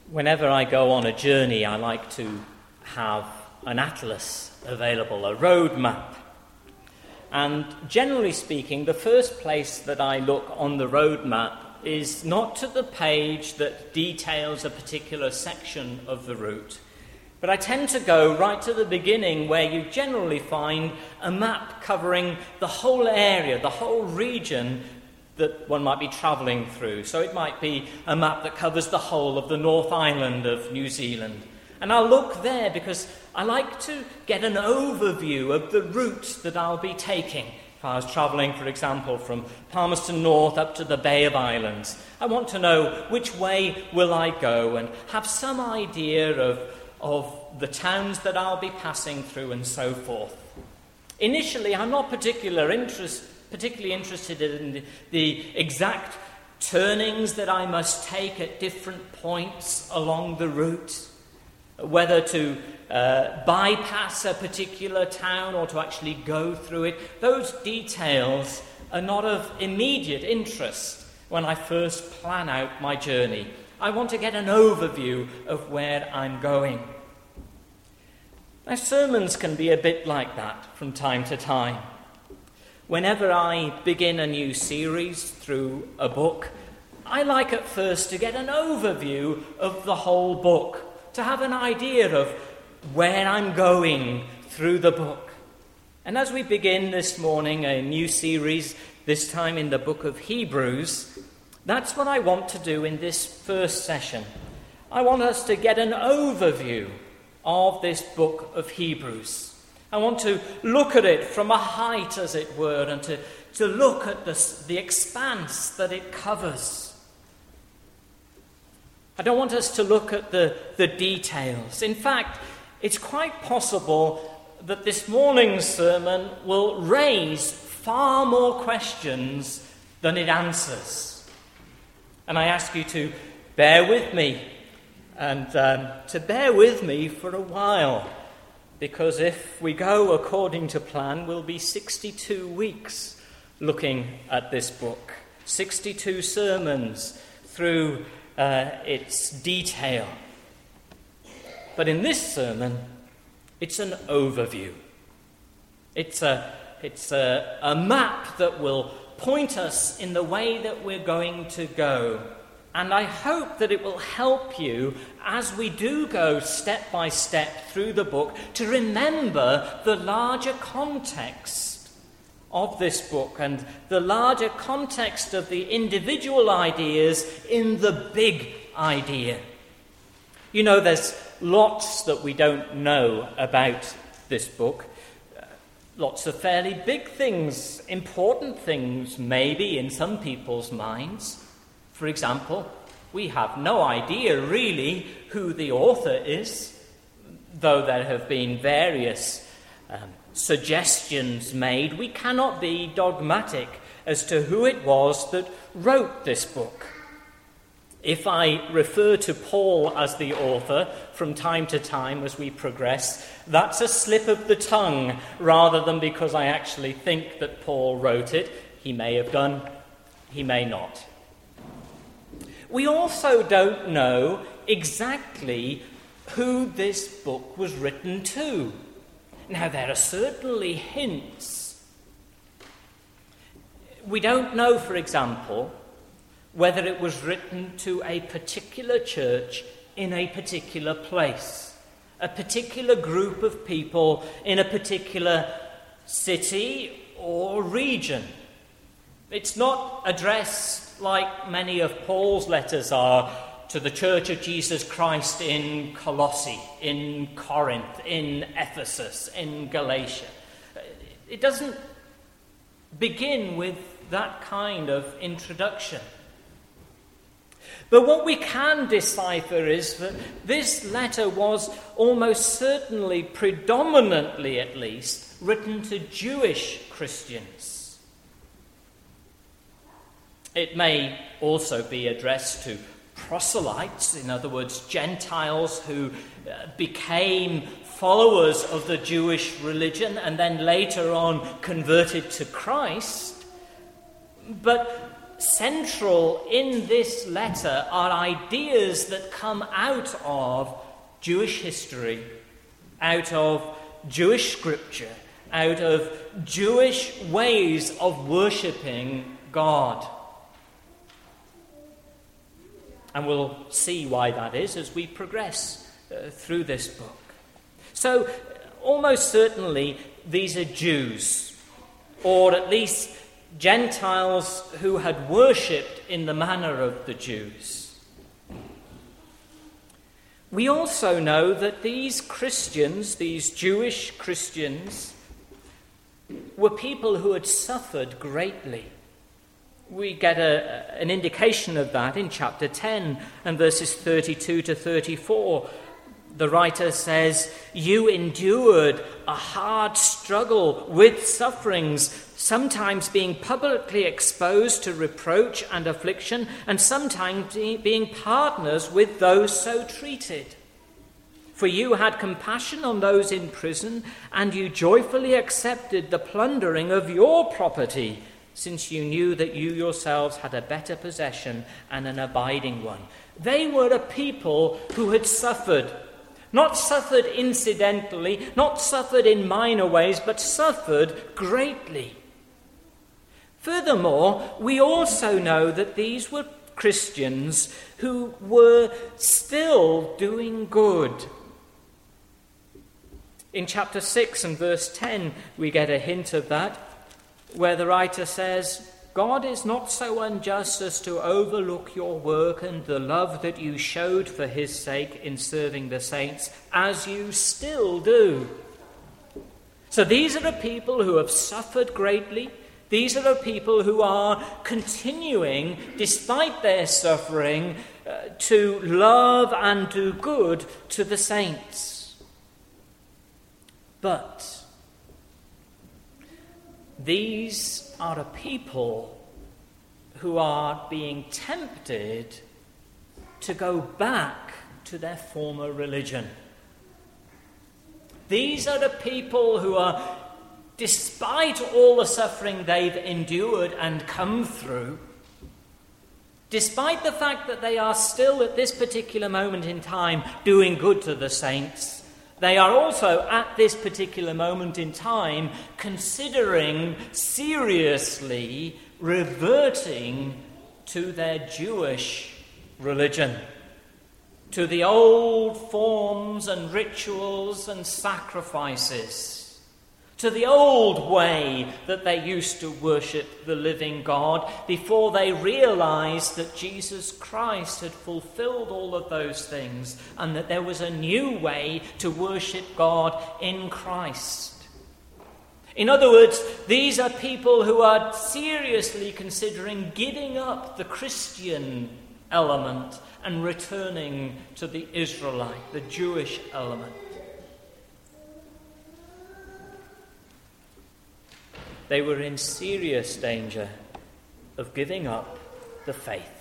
Whenever I go on a journey, I like to have an atlas available, a road map. And generally speaking, the first place that I look on the road map is not to the page that details a particular section of the route, but I tend to go right to the beginning, where you generally find a map covering the whole area, the whole region that one might be travelling through. So it might be a map that covers the whole of the North Island of New Zealand. And I'll look there because I like to get an overview of the route that I'll be taking. If I was travelling, for example, from Palmerston North up to the Bay of Islands, I want to know which way will I go and have some idea of the towns that I'll be passing through and so forth. Initially, I'm not particularly interested in the exact turnings that I must take at different points along the route, whether to bypass a particular town or to actually go through it. Those details are not of immediate interest when I first plan out my journey. I want to get an overview of where I'm going. My sermons can be a bit like that from time to time. Whenever I begin a new series through a book, I like at first to get an overview of the whole book, to have an idea of where I'm going through the book. And as we begin this morning a new series, this time in the book of Hebrews, that's what I want to do in this first session. I want us to get an overview of this book of Hebrews. I want to look at it from a height, as it were, and to look at the expanse that it covers. I don't want us to look at the details. In fact, it's quite possible that this morning's sermon will raise far more questions than it answers. And I ask you to bear with me, and to bear with me for a while. Because if we go according to plan, we'll be 62 weeks looking at this book. 62 sermons through its detail. But in this sermon, it's an overview. It's a map that will point us in the way that we're going to go. And I hope that it will help you, as we do go step by step through the book, to remember the larger context of this book and the larger context of the individual ideas in the big idea. You know, there's lots that we don't know about this book. Lots of fairly big things, important things, maybe in some people's minds. For example, we have no idea really who the author is, though there have been various suggestions made. We cannot be dogmatic as to who it was that wrote this book. If I refer to Paul as the author from time to time as we progress, that's a slip of the tongue rather than because I actually think that Paul wrote it. He may have done, he may not. We also don't know exactly who this book was written to. Now, there are certainly hints. We don't know, for example, whether it was written to a particular church in a particular place, a particular group of people in a particular city or region. It's not addressed like many of Paul's letters are to the Church of Jesus Christ in Colossae, in Corinth, in Ephesus, in Galatia. It doesn't begin with that kind of introduction. But what we can decipher is that this letter was almost certainly, predominantly at least, written to Jewish Christians. It may also be addressed to proselytes, in other words, Gentiles who became followers of the Jewish religion and then later on converted to Christ. But central in this letter are ideas that come out of Jewish history, out of Jewish scripture, out of Jewish ways of worshipping God. And we'll see why that is as we progress through this book. So, almost certainly, these are Jews, or at least Gentiles who had worshipped in the manner of the Jews. We also know that these Christians, these Jewish Christians, were people who had suffered greatly. We get an indication of that in chapter 10 and verses 32 to 34. The writer says, "You endured a hard struggle with sufferings, sometimes being publicly exposed to reproach and affliction, and sometimes being partners with those so treated. For you had compassion on those in prison, and you joyfully accepted the plundering of your property, since you knew that you yourselves had a better possession and an abiding one." They were a people who had suffered. Not suffered incidentally, not suffered in minor ways, but suffered greatly. Furthermore, we also know that these were Christians who were still doing good. In chapter 6 and verse 10, we get a hint of that, where the writer says, "God is not so unjust as to overlook your work and the love that you showed for his sake in serving the saints, as you still do." So these are the people who have suffered greatly. These are the people who are continuing, despite their suffering, to love and do good to the saints. But these are a people who are being tempted to go back to their former religion. These are the people who are, despite all the suffering they've endured and come through, despite the fact that they are still at this particular moment in time doing good to the saints, they are also at this particular moment in time considering seriously reverting to their Jewish religion, to the old forms and rituals and sacrifices, to the old way that they used to worship the living God before they realized that Jesus Christ had fulfilled all of those things and that there was a new way to worship God in Christ. In other words, these are people who are seriously considering giving up the Christian element and returning to the Israelite, the Jewish element. They were in serious danger of giving up the faith.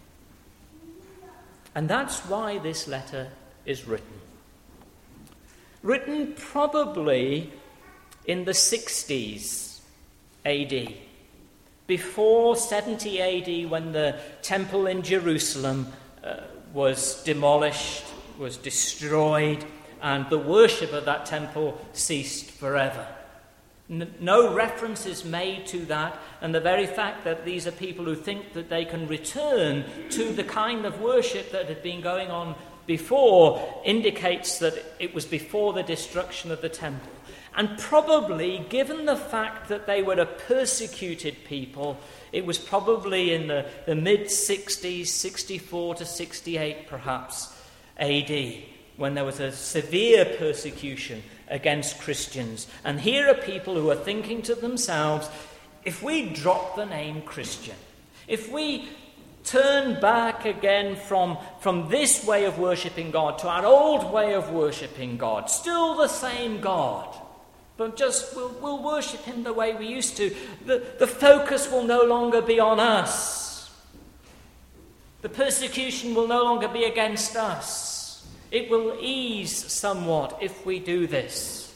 And that's why this letter is written. Written probably in the 60s AD, before 70 AD, when the temple in Jerusalem was demolished, was destroyed, and the worship of that temple ceased forever. No reference is made to that, and the very fact that these are people who think that they can return to the kind of worship that had been going on before indicates that it was before the destruction of the temple. And probably, given the fact that they were a persecuted people, it was probably in the mid-60s, 64 to 68 perhaps, AD, when there was a severe persecution against Christians. And here are people who are thinking to themselves, if we drop the name Christian, if we turn back again from this way of worshipping God to our old way of worshipping God, still the same God, but just we'll worship him the way we used to, the focus will no longer be on us. The persecution will no longer be against us. It will ease somewhat if we do this.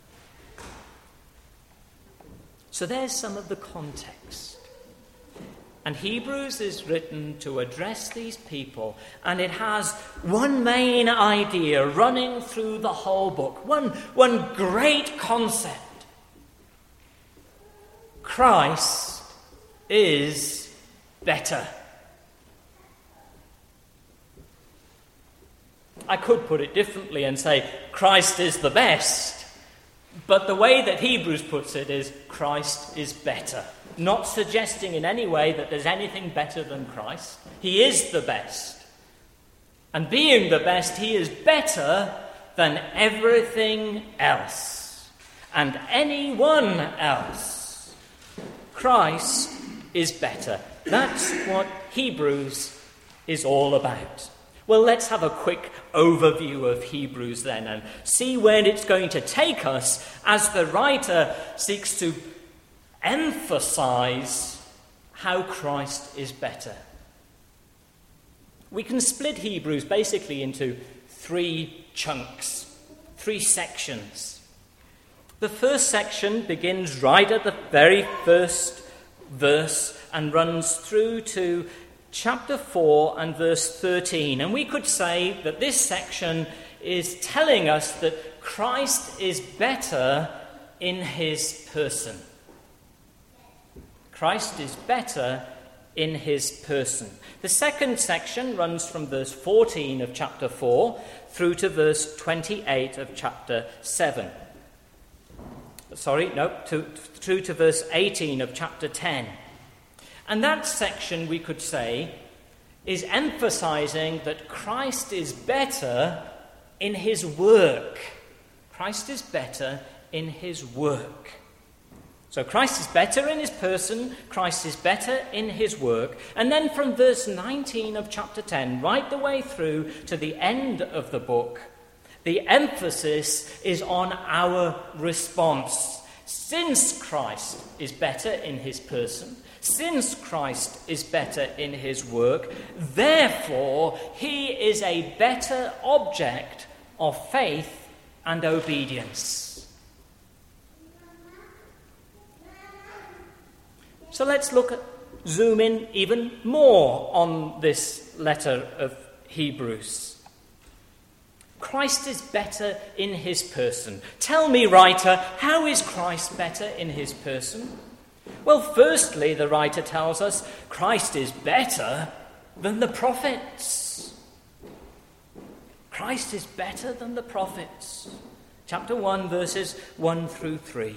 So there's some of the context. And Hebrews is written to address these people, and it has one main idea running through the whole book, one great concept. Christ is better. I could put it differently and say Christ is the best, but the way that Hebrews puts it is Christ is better. Not suggesting in any way that there's anything better than Christ. He is the best. And being the best, he is better than everything else and anyone else. Christ is better. That's what Hebrews is all about. Well, let's have a quick overview of Hebrews then and see where it's going to take us as the writer seeks to emphasize how Christ is better. We can split Hebrews basically into 3 chunks, 3 sections. The first section begins right at the very first verse and runs through to chapter 4 and verse 13. And we could say that this section is telling us that Christ is better in his person. Christ is better in his person. The second section runs from verse 14 of chapter 4 through to verse 28 of chapter 7. Through to verse 18 of chapter 10. And that section, we could say, is emphasizing that Christ is better in his work. Christ is better in his work. So Christ is better in his person, Christ is better in his work. And then from verse 19 of chapter 10, right the way through to the end of the book, the emphasis is on our response. Since Christ is better in his person, since Christ is better in his work, therefore he is a better object of faith and obedience. So let's zoom in even more on this letter of Hebrews. Christ is better in his person. Tell me, writer, how is Christ better in his person? Well, firstly, the writer tells us Christ is better than the prophets. Christ is better than the prophets. Chapter 1, verses 1 through 3.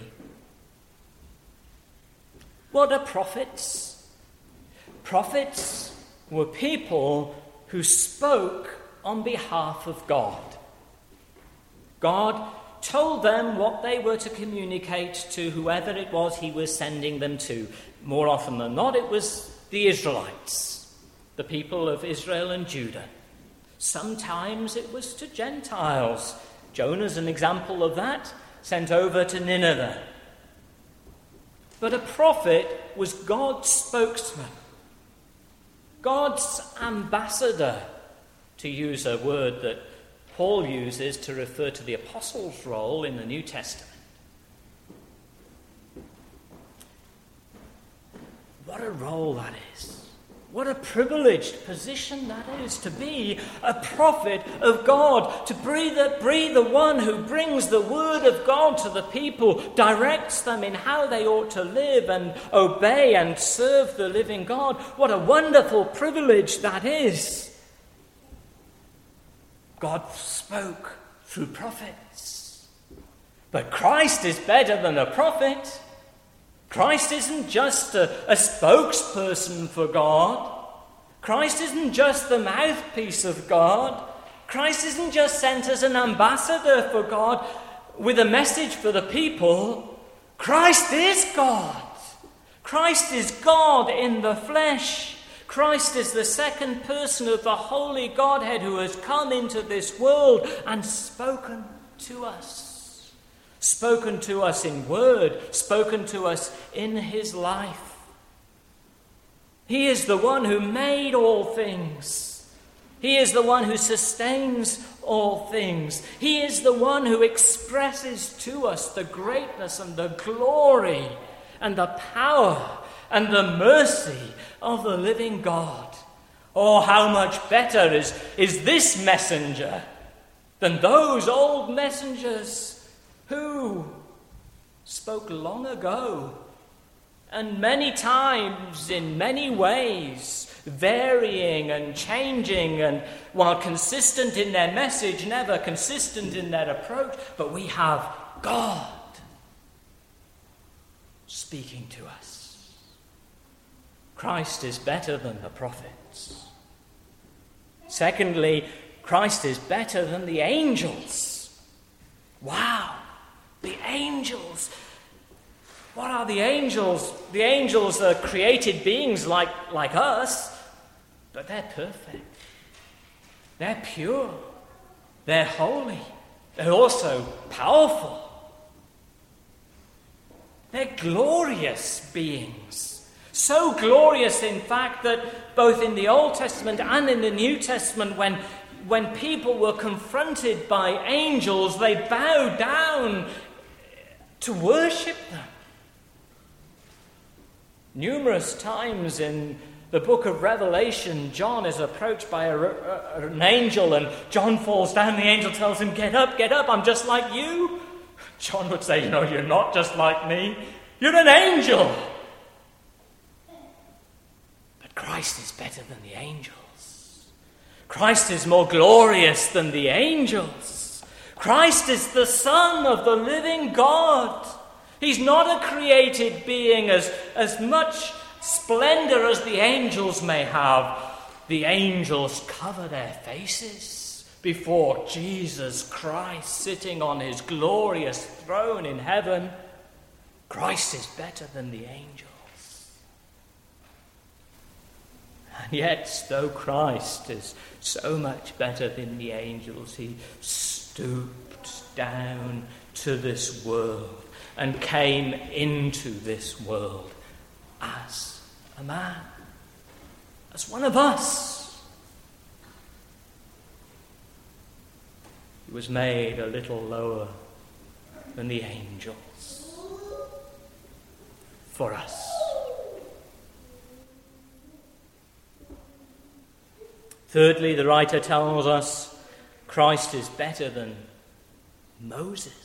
What are prophets? Prophets were people who spoke on behalf of God. God told them what they were to communicate to whoever it was he was sending them to. More often than not, it was the Israelites, the people of Israel and Judah. Sometimes it was to Gentiles. Jonah's an example of that, sent over to Nineveh. But a prophet was God's spokesman, God's ambassador, to use a word that Paul uses to refer to the apostles' role in the New Testament. What a role that is. What a privileged position that is, to be a prophet of God, to be the one who brings the word of God to the people, directs them in how they ought to live and obey and serve the living God. What a wonderful privilege that is. God spoke through prophets. But Christ is better than a prophet. Christ isn't just a spokesperson for God. Christ isn't just the mouthpiece of God. Christ isn't just sent as an ambassador for God with a message for the people. Christ is God. Christ is God in the flesh. Christ is the second person of the Holy Godhead who has come into this world and spoken to us. Spoken to us in word, spoken to us in his life. He is the one who made all things. He is the one who sustains all things. He is the one who expresses to us the greatness and the glory and the power and the mercy of the living God. Oh, how much better is this messenger than those old messengers who spoke long ago and many times in many ways, varying and changing, and while consistent in their message, never consistent in their approach. But we have God speaking to us. Christ is better than the prophets. Secondly, Christ is better than the angels. Wow, the angels. What are the angels? The angels are created beings like us, but they're perfect. They're pure. They're holy. They're also powerful. They're glorious beings. So glorious, in fact, that both in the Old Testament and in the New Testament, when people were confronted by angels, they bowed down to worship them. Numerous times in the book of Revelation, John is approached by an angel, and John falls down. The angel tells him, get up, I'm just like you. John would say, no, you're not just like me. You're an angel. But Christ is better than the angels. Christ is more glorious than the angels. Christ is the Son of the living God. He's not a created being as much splendor as the angels may have. The angels cover their faces before Jesus Christ sitting on his glorious throne in heaven. Christ is better than the angels. And yet, though Christ is so much better than the angels, he stooped down to this world and came into this world as a man, as one of us. He was made a little lower than the angels for us. Thirdly, the writer tells us Christ is better than Moses.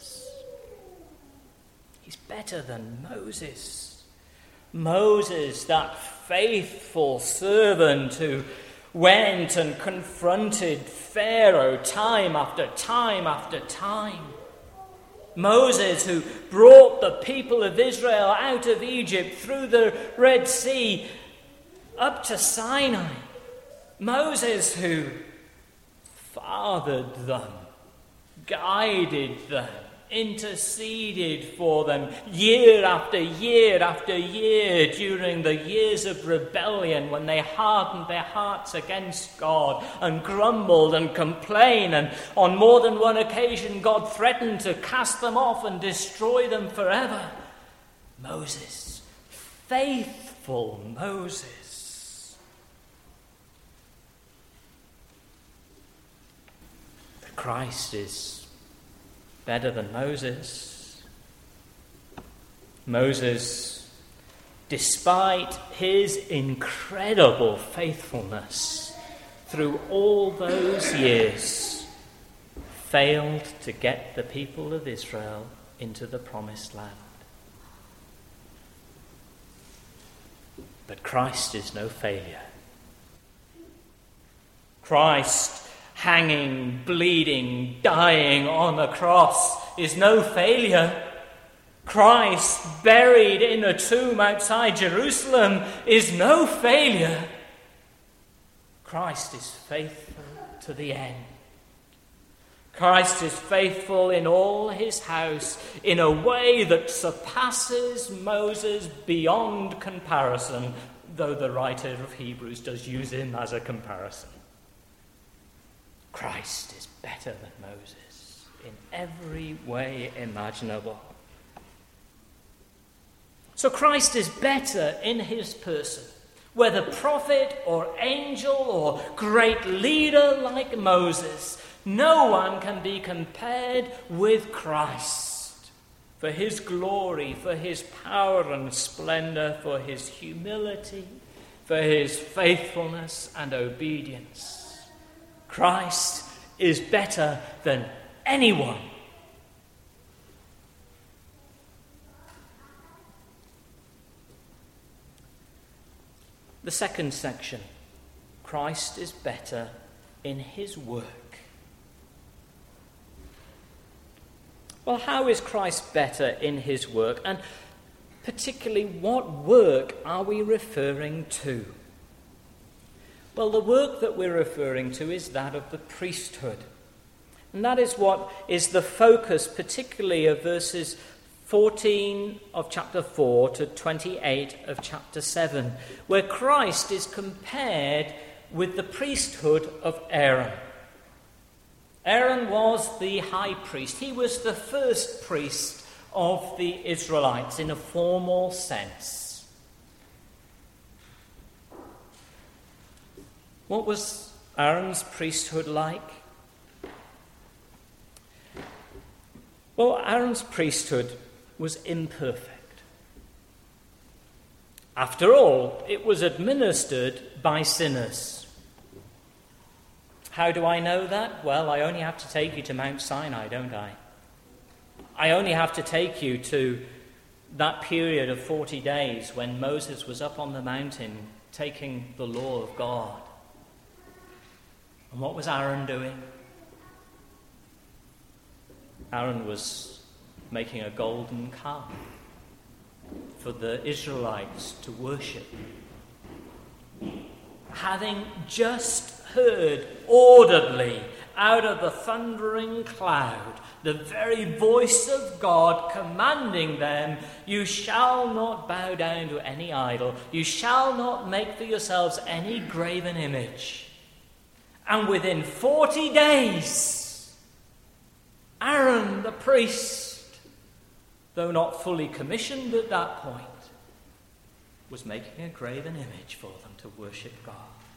He's better than Moses. Moses, that faithful servant who went and confronted Pharaoh time after time after time. Moses, who brought the people of Israel out of Egypt through the Red Sea up to Sinai. Moses, who fathered them, guided them, interceded for them year after year after year during the years of rebellion when they hardened their hearts against God and grumbled and complained, and on more than one occasion God threatened to cast them off and destroy them forever. Moses, faithful Moses. But Christ is better than Moses. Moses, despite his incredible faithfulness through all those years, failed to get the people of Israel into the promised land. But Christ is no failure. Christ, hanging, bleeding, dying on a cross, is no failure. Christ, buried in a tomb outside Jerusalem, is no failure. Christ is faithful to the end. Christ is faithful in all his house in a way that surpasses Moses beyond comparison, though the writer of Hebrews does use him as a comparison. Christ is better than Moses in every way imaginable. So Christ is better in his person, whether prophet or angel or great leader like Moses. No one can be compared with Christ. for his glory, for his power and splendor, for his humility, for his faithfulness and obedience. Christ is better than anyone. The second section, Christ is better in his work. Well, how is Christ better in his work? And particularly, what work are we referring to? Well, the work that we're referring to is that of the priesthood. And that is what is the focus, particularly of verses 14 of chapter 4 to 28 of chapter 7, where Christ is compared with the priesthood of Aaron. Aaron was the high priest. He was the first priest of the Israelites in a formal sense. What was Aaron's priesthood like? Well, Aaron's priesthood was imperfect. After all, it was administered by sinners. How do I know that? Well, I only have to take you to Mount Sinai, don't I? I only have to take you to that period of 40 days when Moses was up on the mountain taking the law of God. And what was Aaron doing? Aaron was making a golden calf for the Israelites to worship. Having just heard audibly out of the thundering cloud the very voice of God commanding them, "You shall not bow down to any idol. You shall not make for yourselves any graven image." And within 40 days, Aaron the priest, though not fully commissioned at that point, was making a graven image for them to worship God.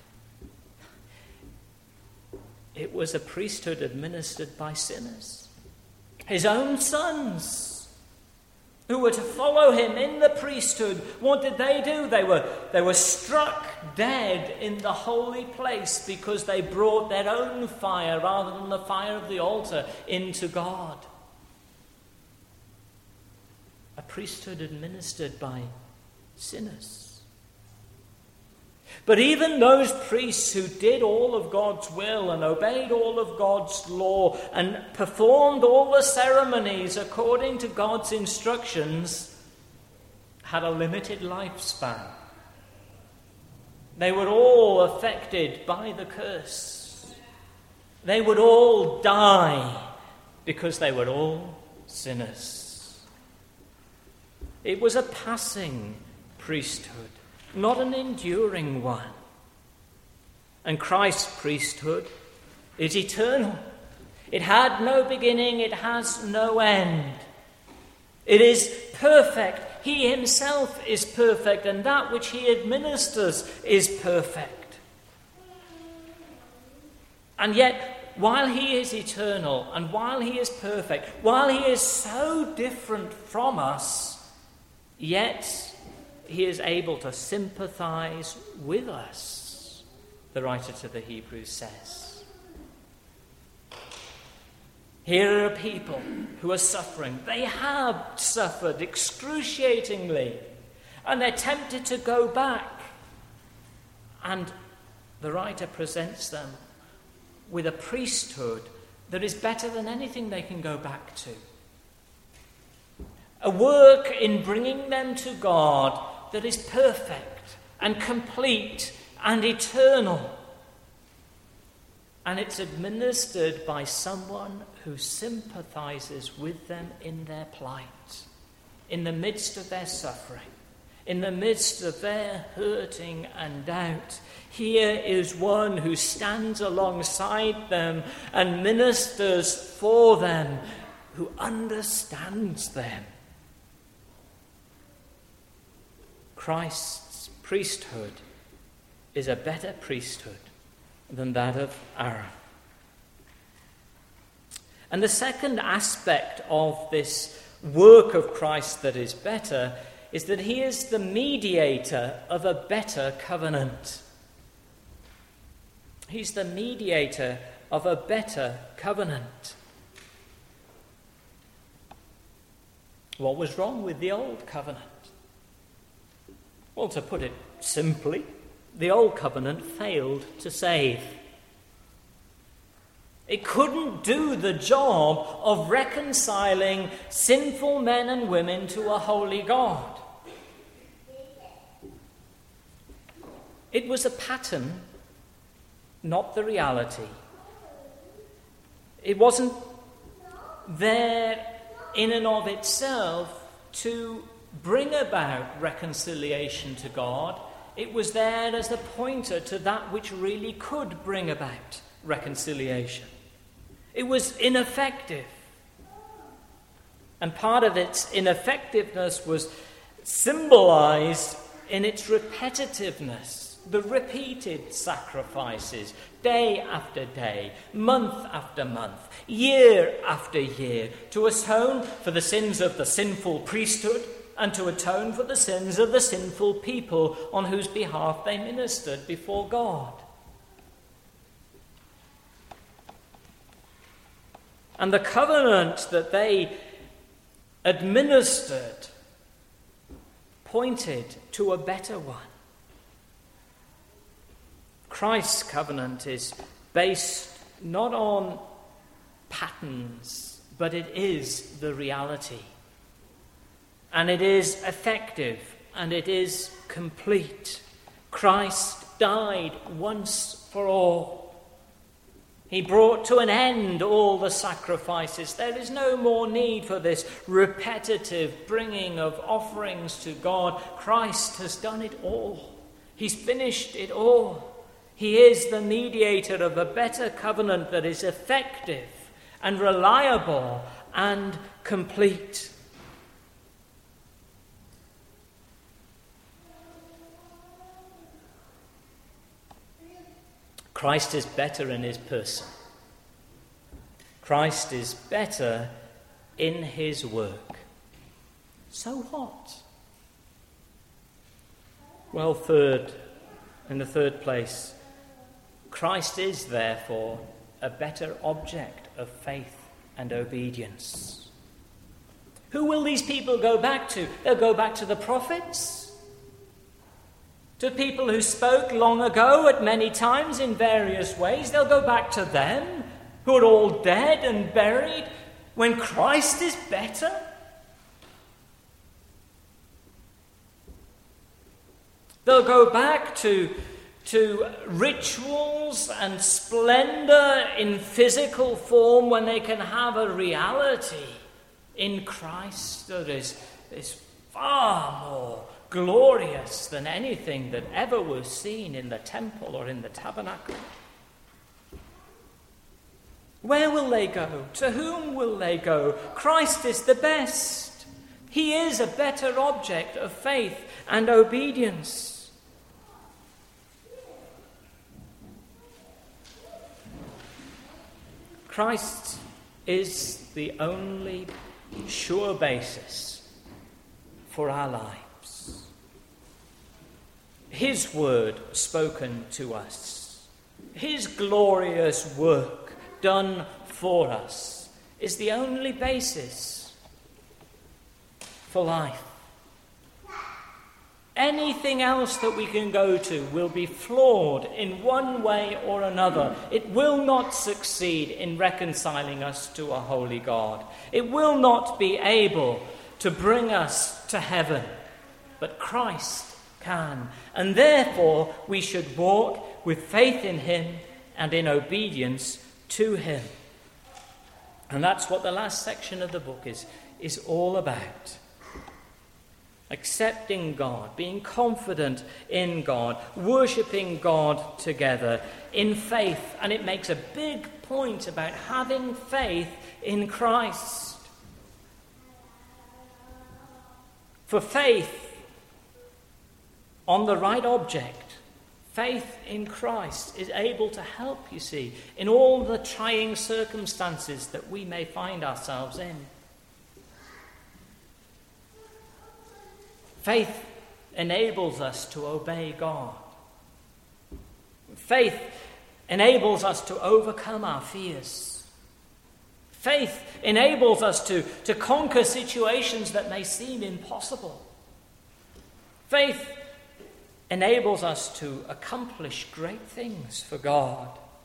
It was a priesthood administered by sinners. His own sons, who were to follow him in the priesthood, what did they do? They were struck dead in the holy place because they brought their own fire rather than the fire of the altar into God. A priesthood administered by sinners. But even those priests who did all of God's will and obeyed all of God's law and performed all the ceremonies according to God's instructions had a limited lifespan. They were all affected by the curse. They would all die because they were all sinners. It was a passing priesthood, not an enduring one. And Christ's priesthood is eternal. It had no beginning, it has no end. It is perfect. He himself is perfect, and that which he administers is perfect. And yet, while he is eternal, and while he is perfect, while he is so different from us, yet he is able to sympathize with us, the writer to the Hebrews says. Here are people who are suffering. They have suffered excruciatingly, and they're tempted to go back. And the writer presents them with a priesthood that is better than anything they can go back to. A work in bringing them to God that is perfect and complete and eternal. And it's administered by someone who sympathizes with them in their plight, in the midst of their suffering, in the midst of their hurting and doubt. Here is one who stands alongside them and ministers for them, who understands them. Christ's priesthood is a better priesthood than that of Aaron. And the second aspect of this work of Christ that is better is that he is the mediator of a better covenant. He's the mediator of a better covenant. What was wrong with the old covenant? Well, to put it simply, the old covenant failed to save. It couldn't do the job of reconciling sinful men and women to a holy God. It was a pattern, not the reality. It wasn't there in and of itself to bring about reconciliation to God. It was there as a pointer to that which really could bring about reconciliation. It was ineffective. And part of its ineffectiveness was symbolized in its repetitiveness. The repeated sacrifices, day after day, month after month, year after year, to atone for the sins of the sinful priesthood and to atone for the sins of the sinful people on whose behalf they ministered before God. And the covenant that they administered pointed to a better one. Christ's covenant is based not on patterns, but it is the reality. And it is effective, and it is complete. Christ died once for all. He brought to an end all the sacrifices. There is no more need for this repetitive bringing of offerings to God. Christ has done it all. He's finished it all. He is the mediator of a better covenant that is effective and reliable and complete. Christ is better in his person. Christ is better in his work. So what? Well, in the third place, Christ is, therefore, a better object of faith and obedience. Who will these people go back to? They'll go back to the prophets, to people who spoke long ago at many times in various ways. They'll go back to them, who are all dead and buried, when Christ is better. They'll go back to rituals and splendor in physical form when they can have a reality in Christ that is far more glorious than anything that ever was seen in the temple or in the tabernacle. Where will they go? To whom will they go? Christ is the best. He is a better object of faith and obedience. Christ is the only sure basis for our lives. His word spoken to us, his glorious work done for us, is the only basis for life. Anything else that we can go to will be flawed in one way or another. It will not succeed in reconciling us to a holy God. It will not be able to bring us to heaven. But Christ can. And therefore we should walk with faith in him and in obedience to him. And that's what the last section of the book is all about. Accepting God, being confident in God, worshipping God together in faith. And it makes a big point about having faith in Christ. For faith on the right object, faith in Christ is able to help, you see, in all the trying circumstances that we may find ourselves in. Faith enables us to obey God. Faith enables us to overcome our fears. Faith enables us to conquer situations that may seem impossible. Faith enables us to accomplish great things for God.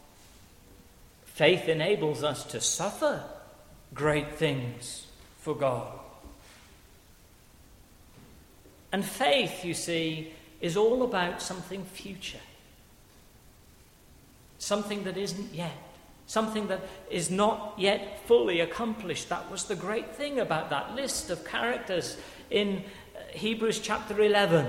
Faith enables us to suffer great things for God. And faith, you see, is all about something future. Something that isn't yet. Something that is not yet fully accomplished. That was the great thing about that list of characters in Hebrews chapter 11.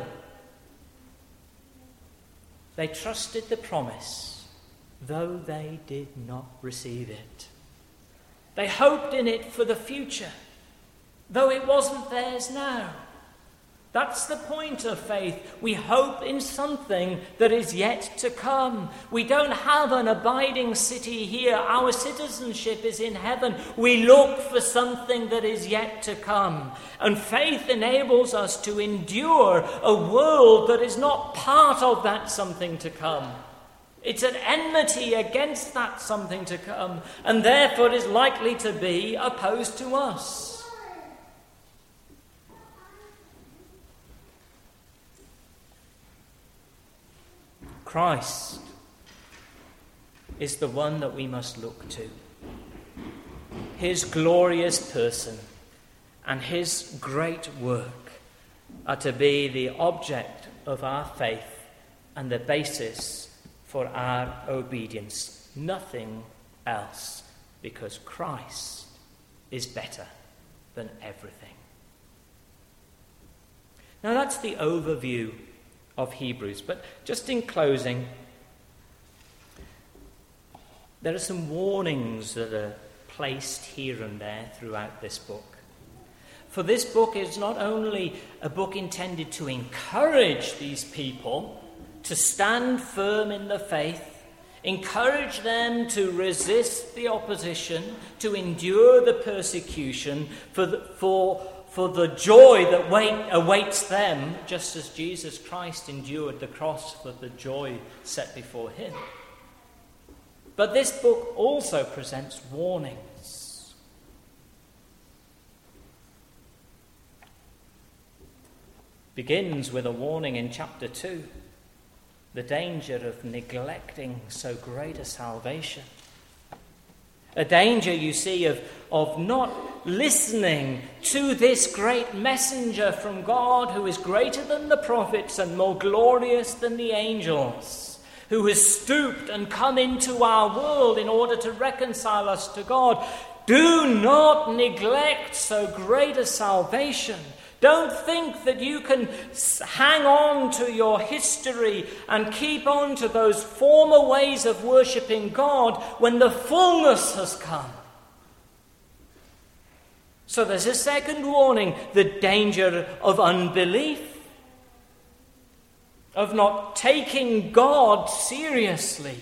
They trusted the promise, though they did not receive it. They hoped in it for the future, though it wasn't theirs now. That's the point of faith. We hope in something that is yet to come. We don't have an abiding city here. Our citizenship is in heaven. We look for something that is yet to come. And faith enables us to endure a world that is not part of that something to come. It's at enmity against that something to come, and therefore is likely to be opposed to us. Christ is the one that we must look to. His glorious person and his great work are to be the object of our faith and the basis for our obedience. Nothing else, because Christ is better than everything. Now that's the overview of Hebrews. But just in closing, there are some warnings that are placed here and there throughout this book. For this book is not only a book intended to encourage these people to stand firm in the faith, encourage them to resist the opposition, to endure the persecution, for the joy that awaits them, just as Jesus Christ endured the cross for the joy set before him. But this book also presents warnings. Begins with a warning in chapter 2, the danger of neglecting so great a salvation. A danger, you see, of not listening to this great messenger from God who is greater than the prophets and more glorious than the angels, who has stooped and come into our world in order to reconcile us to God. Do not neglect so great a salvation. Don't think that you can hang on to your history and keep on to those former ways of worshipping God when the fullness has come. So there's a second warning, the danger of unbelief, of not taking God seriously.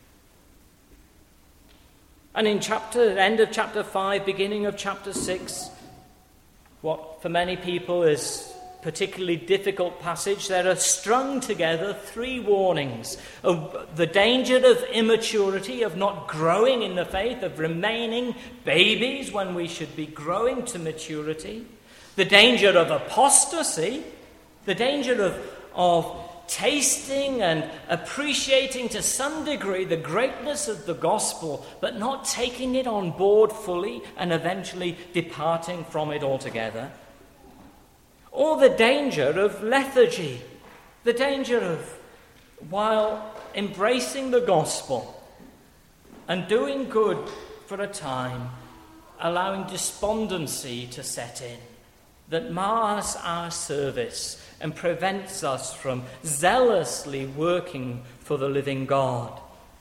And in end of chapter 5, beginning of chapter 6, what for many people is a particularly difficult passage, there are strung together three warnings of the danger of immaturity, of not growing in the faith, of remaining babies when we should be growing to maturity, the danger of apostasy, the danger of tasting and appreciating to some degree the greatness of the gospel, but not taking it on board fully and eventually departing from it altogether. Or the danger of lethargy, the danger of, while embracing the gospel and doing good for a time, allowing despondency to set in that mars our service and prevents us from zealously working for the living God.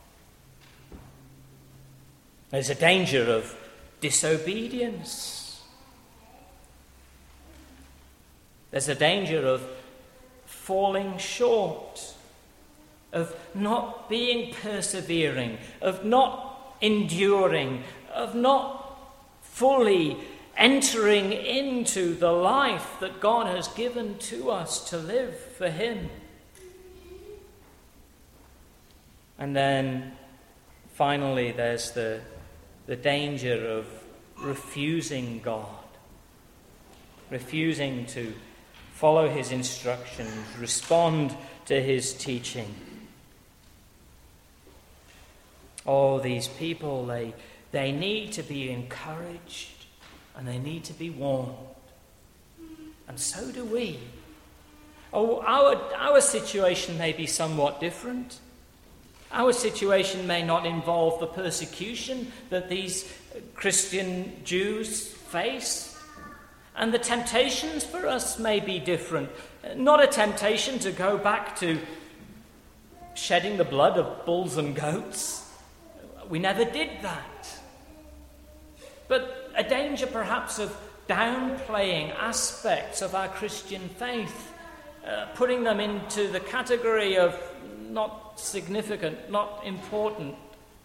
There's a danger of disobedience. There's a danger of falling short, of not being persevering, of not enduring, of not fully entering into the life that God has given to us to live for him. And then finally there's the danger of refusing God, refusing to follow his instructions, respond to his teaching. Oh, these people, they need to be encouraged and they need to be warned. And so do we. Oh, our situation may be somewhat different. Our situation may not involve the persecution that these Christian Jews face. And the temptations for us may be different. Not a temptation to go back to shedding the blood of bulls and goats. We never did that. But a danger perhaps of downplaying aspects of our Christian faith, putting them into the category of not significant, not important.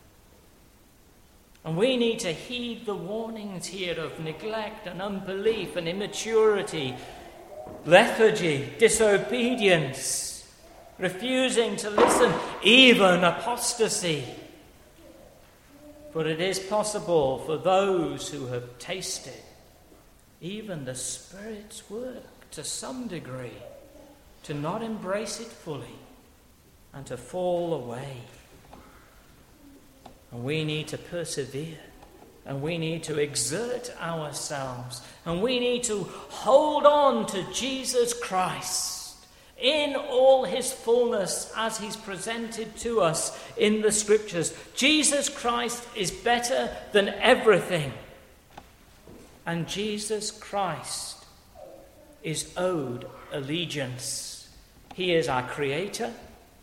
And we need to heed the warnings here of neglect and unbelief and immaturity, lethargy, disobedience, refusing to listen, even apostasy. For it is possible for those who have tasted even the Spirit's work to some degree to not embrace it fully and to fall away. And we need to persevere, and we need to exert ourselves, and we need to hold on to Jesus Christ in all his fullness as he's presented to us in the Scriptures. Jesus Christ is better than everything, and Jesus Christ is owed allegiance. He is our Creator,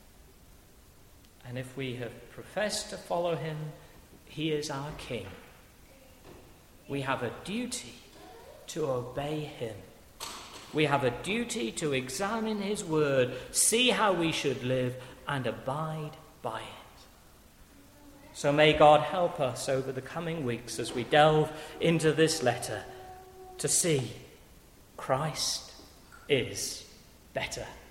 and if we have professed to follow him, he is our King. We have a duty to obey him. We have a duty to examine his word, see how we should live, and abide by it. So may God help us over the coming weeks as we delve into this letter to see Christ is better.